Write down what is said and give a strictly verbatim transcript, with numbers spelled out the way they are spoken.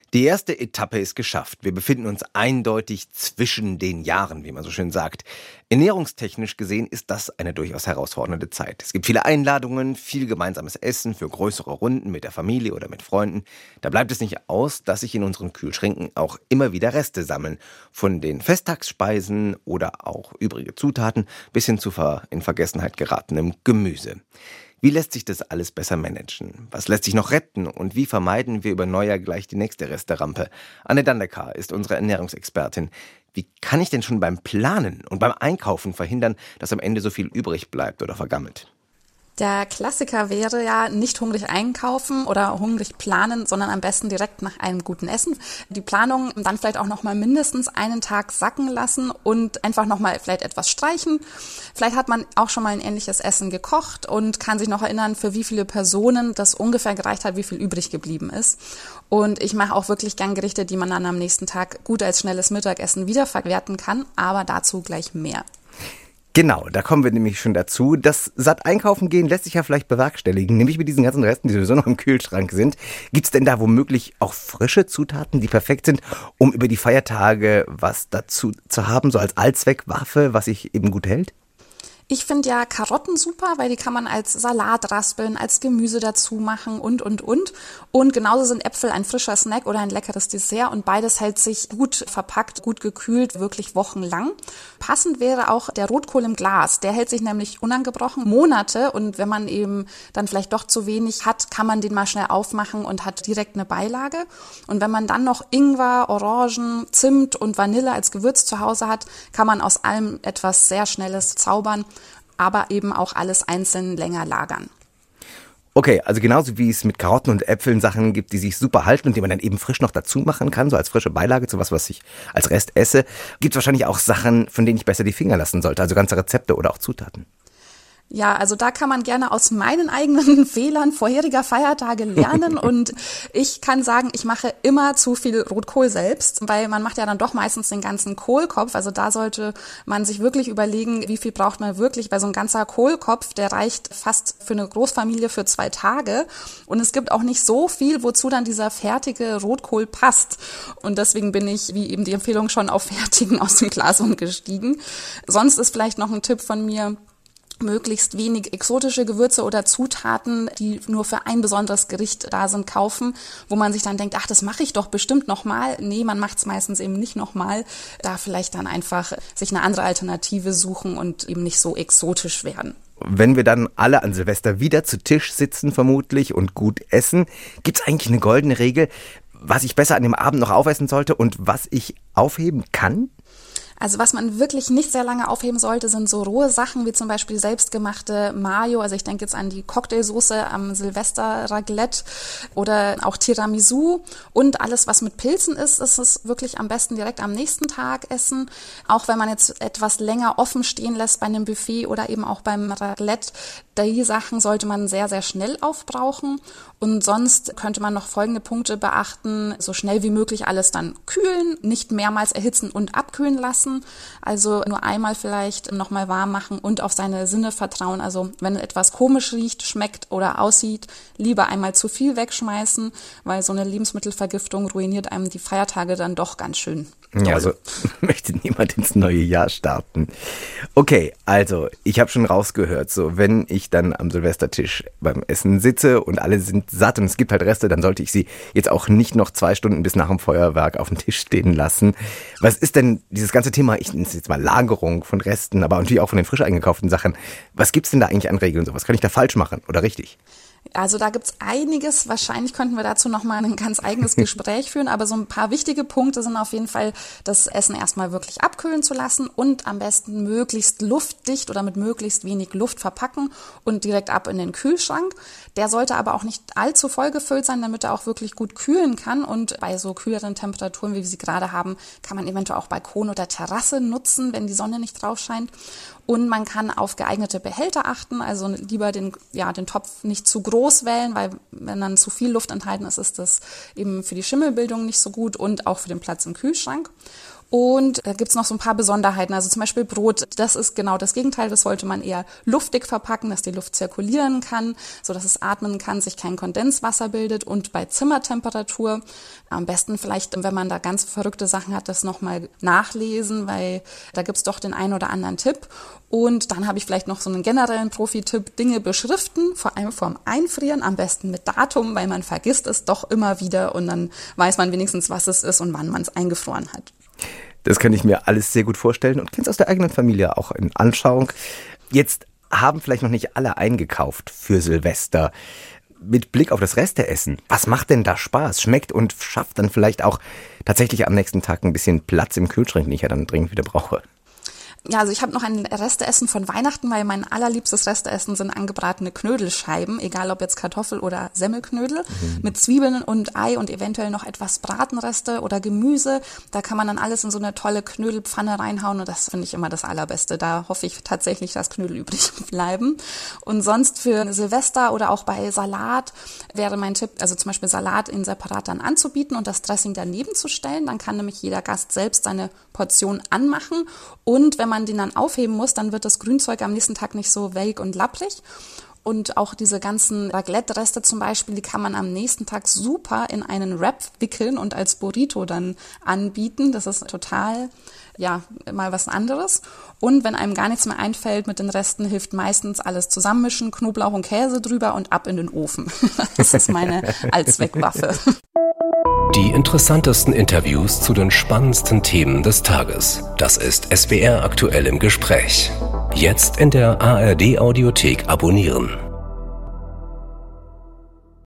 Die erste Etappe ist geschafft. Wir befinden uns eindeutig zwischen den Jahren, wie man so schön sagt. Ernährungstechnisch gesehen ist das eine durchaus herausfordernde Zeit. Es gibt viele Einladungen, viel gemeinsames Essen für größere Runden mit der Familie oder mit Freunden. Da bleibt es nicht aus, dass sich in unseren Kühlschränken auch immer wieder Reste sammeln. Von den Festtagsspeisen oder auch übrige Zutaten bis hin zu ver- in Vergessenheit geratenem Gemüse. Wie lässt sich das alles besser managen? Was lässt sich noch retten? Und wie vermeiden wir über Neujahr gleich die nächste Resterampe? Anne Dandecker ist unsere Ernährungsexpertin. Wie kann ich denn schon beim Planen und beim Einkaufen verhindern, dass am Ende so viel übrig bleibt oder vergammelt? Der Klassiker wäre ja nicht hungrig einkaufen oder hungrig planen, sondern am besten direkt nach einem guten Essen. Die Planung dann vielleicht auch noch mal mindestens einen Tag sacken lassen und einfach noch mal vielleicht etwas streichen. Vielleicht hat man auch schon mal ein ähnliches Essen gekocht und kann sich noch erinnern, für wie viele Personen das ungefähr gereicht hat, wie viel übrig geblieben ist. Und ich mache auch wirklich gern Gerichte, die man dann am nächsten Tag gut als schnelles Mittagessen wiederverwerten kann, aber dazu gleich mehr. Genau, da kommen wir nämlich schon dazu. Das satt einkaufen gehen lässt sich ja vielleicht bewerkstelligen, nämlich mit diesen ganzen Resten, die sowieso noch im Kühlschrank sind. Gibt's denn da womöglich auch frische Zutaten, die perfekt sind, um über die Feiertage was dazu zu haben, so als Allzweckwaffe, was sich eben gut hält? Ich finde ja Karotten super, weil die kann man als Salat raspeln, als Gemüse dazu machen und, und, und. Und genauso sind Äpfel ein frischer Snack oder ein leckeres Dessert und beides hält sich gut verpackt, gut gekühlt, wirklich wochenlang. Passend wäre auch der Rotkohl im Glas. Der hält sich nämlich unangebrochen Monate und wenn man eben dann vielleicht doch zu wenig hat, kann man den mal schnell aufmachen und hat direkt eine Beilage. Und wenn man dann noch Ingwer, Orangen, Zimt und Vanille als Gewürz zu Hause hat, kann man aus allem etwas sehr Schnelles zaubern, aber eben auch alles einzeln länger lagern. Okay, also genauso wie es mit Karotten und Äpfeln Sachen gibt, die sich super halten und die man dann eben frisch noch dazu machen kann, so als frische Beilage zu was, was ich als Rest esse, gibt es wahrscheinlich auch Sachen, von denen ich besser die Finger lassen sollte, also ganze Rezepte oder auch Zutaten. Ja, also da kann man gerne aus meinen eigenen Fehlern vorheriger Feiertage lernen und ich kann sagen, ich mache immer zu viel Rotkohl selbst, weil man macht ja dann doch meistens den ganzen Kohlkopf, also da sollte man sich wirklich überlegen, wie viel braucht man wirklich, weil so ein ganzer Kohlkopf, der reicht fast für eine Großfamilie für zwei Tage und es gibt auch nicht so viel, wozu dann dieser fertige Rotkohl passt und deswegen bin ich, wie eben die Empfehlung schon, auf fertigen aus dem Glas umgestiegen. Sonst ist vielleicht noch ein Tipp von mir, möglichst wenig exotische Gewürze oder Zutaten, die nur für ein besonderes Gericht da sind, kaufen, wo man sich dann denkt, ach, das mache ich doch bestimmt nochmal. Nee, man macht es meistens eben nicht nochmal. Da vielleicht dann einfach sich eine andere Alternative suchen und eben nicht so exotisch werden. Wenn wir dann alle an Silvester wieder zu Tisch sitzen vermutlich und gut essen, gibt's eigentlich eine goldene Regel, was ich besser an dem Abend noch aufessen sollte und was ich aufheben kann? Also was man wirklich nicht sehr lange aufheben sollte, sind so rohe Sachen wie zum Beispiel selbstgemachte Mayo. Also ich denke jetzt an die Cocktailsoße am Silvester-Raclette oder auch Tiramisu. Und alles, was mit Pilzen ist, ist es wirklich am besten direkt am nächsten Tag essen. Auch wenn man jetzt etwas länger offen stehen lässt bei einem Buffet oder eben auch beim Raclette. Die Sachen sollte man sehr, sehr schnell aufbrauchen. Und sonst könnte man noch folgende Punkte beachten. So schnell wie möglich alles dann kühlen, nicht mehrmals erhitzen und abkühlen lassen. Also nur einmal vielleicht nochmal warm machen und auf seine Sinne vertrauen. Also wenn etwas komisch riecht, schmeckt oder aussieht, lieber einmal zu viel wegschmeißen, weil so eine Lebensmittelvergiftung ruiniert einem die Feiertage dann doch ganz schön. Ja, also möchte niemand ins neue Jahr starten. Okay, also ich habe schon rausgehört, so wenn ich dann am Silvestertisch beim Essen sitze und alle sind satt und es gibt halt Reste, dann sollte ich sie jetzt auch nicht noch zwei Stunden bis nach dem Feuerwerk auf dem Tisch stehen lassen. Was ist denn dieses ganze Thema, ich nenne es jetzt mal Lagerung von Resten, aber natürlich auch von den frisch eingekauften Sachen. Was gibt's denn da eigentlich an Regeln? So, was kann ich da falsch machen oder richtig? Also da gibt's einiges. Wahrscheinlich könnten wir dazu nochmal ein ganz eigenes Gespräch führen. Aber so ein paar wichtige Punkte sind auf jeden Fall, das Essen erstmal wirklich abkühlen zu lassen und am besten möglichst luftdicht oder mit möglichst wenig Luft verpacken und direkt ab in den Kühlschrank. Der sollte aber auch nicht allzu voll gefüllt sein, damit er auch wirklich gut kühlen kann. Und bei so kühleren Temperaturen, wie wir sie gerade haben, kann man eventuell auch Balkon oder Terrasse nutzen, wenn die Sonne nicht drauf scheint. Und man kann auf geeignete Behälter achten, also lieber den, ja, den Topf nicht zu groß wählen, weil wenn dann zu viel Luft enthalten ist, ist das eben für die Schimmelbildung nicht so gut und auch für den Platz im Kühlschrank. Und da gibt's noch so ein paar Besonderheiten. Also zum Beispiel Brot, das ist genau das Gegenteil. Das sollte man eher luftig verpacken, dass die Luft zirkulieren kann, so dass es atmen kann, sich kein Kondenswasser bildet. Und bei Zimmertemperatur am besten vielleicht, wenn man da ganz verrückte Sachen hat, das nochmal nachlesen, weil da gibt's doch den einen oder anderen Tipp. Und dann habe ich vielleicht noch so einen generellen Profi-Tipp, Dinge beschriften, vor allem vorm Einfrieren, am besten mit Datum, weil man vergisst es doch immer wieder und dann weiß man wenigstens, was es ist und wann man es eingefroren hat. Das kann ich mir alles sehr gut vorstellen und kenne es aus der eigenen Familie auch in Anschauung. Jetzt haben vielleicht noch nicht alle eingekauft für Silvester. Mit Blick auf das Resteessen, was macht denn da Spaß? Schmeckt und schafft dann vielleicht auch tatsächlich am nächsten Tag ein bisschen Platz im Kühlschrank, den ich ja dann dringend wieder brauche. Ja, also ich habe noch ein Resteessen von Weihnachten, weil mein allerliebstes Resteessen sind angebratene Knödelscheiben, egal ob jetzt Kartoffel- oder Semmelknödel, mhm. mit Zwiebeln und Ei und eventuell noch etwas Bratenreste oder Gemüse. Da kann man dann alles in so eine tolle Knödelpfanne reinhauen und das finde ich immer das Allerbeste. Da hoffe ich tatsächlich, dass Knödel übrig bleiben. Und sonst für Silvester oder auch bei Salat wäre mein Tipp, also zum Beispiel Salat in separat dann anzubieten und das Dressing daneben zu stellen. Dann kann nämlich jeder Gast selbst seine Portion anmachen und wenn man den dann aufheben muss, dann wird das Grünzeug am nächsten Tag nicht so welk und lapprig. Und auch diese ganzen Raclette-Reste zum Beispiel, die kann man am nächsten Tag super in einen Wrap wickeln und als Burrito dann anbieten. Das ist total, ja, mal was anderes. Und wenn einem gar nichts mehr einfällt mit den Resten, hilft meistens alles zusammenmischen, Knoblauch und Käse drüber und ab in den Ofen. Das ist meine Allzweckwaffe. Die interessantesten Interviews zu den spannendsten Themen des Tages. Das ist S W R aktuell im Gespräch. Jetzt in der A R D Audiothek abonnieren.